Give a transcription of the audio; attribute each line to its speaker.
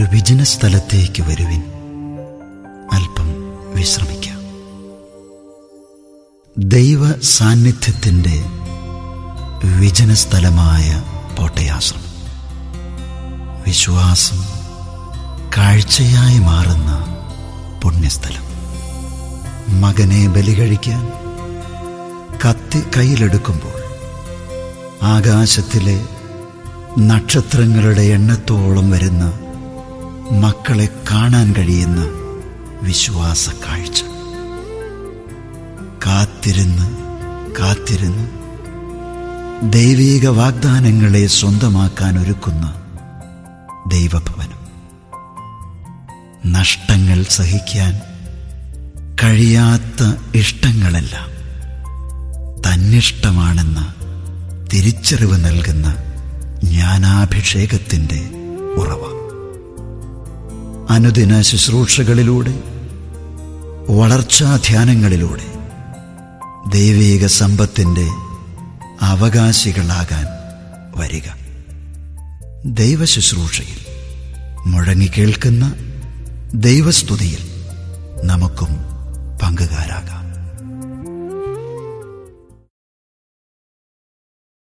Speaker 1: വിജനസ്ഥലത്തേക്ക് വരുവിൻ, അല്പം വിശ്രമിക്കാം. ദൈവ സാന്നിധ്യത്തിൻ്റെ വിജനസ്ഥലമായ പോട്ടയാശ്രമം വിശ്വാസം കാഴ്ചയായി മാറുന്ന പുണ്യസ്ഥലം. മകനെ ബലി കഴിക്കാൻ കത്തി കയ്യിലെടുക്കുമ്പോൾ ആകാശത്തിലെ നക്ഷത്രങ്ങളുടെ എണ്ണത്തോളം വരുന്ന മക്കളെ കാണാൻ കഴിയുന്ന വിശ്വാസ കാഴ്ച. കാത്തിരുന്ന് കാത്തിരുന്ന് ദൈവീക വാഗ്ദാനങ്ങളെ സ്വന്തമാക്കാൻ ഒരുക്കുന്ന ദൈവഭവനം. നഷ്ടങ്ങൾ സഹിക്കാൻ കഴിയാത്ത ഇഷ്ടങ്ങളെല്ലാം തന്നിഷ്ടമാണെന്ന തിരിച്ചറിവ് നൽകുന്ന ജ്ഞാനാഭിഷേകത്തിൻ്റെ ഉറവ. അനുദിന ശുശ്രൂഷകളിലൂടെ, വളർച്ചാധ്യാനങ്ങളിലൂടെ ദൈവീക സമ്പത്തിൻ്റെ അവകാശികളാകാൻ വരിക. ദൈവശുശ്രൂഷയിൽ മുഴങ്ങിക്കേൾക്കുന്ന ദൈവസ്തുതിയിൽ നമുക്കും പങ്കുകാരാകാം.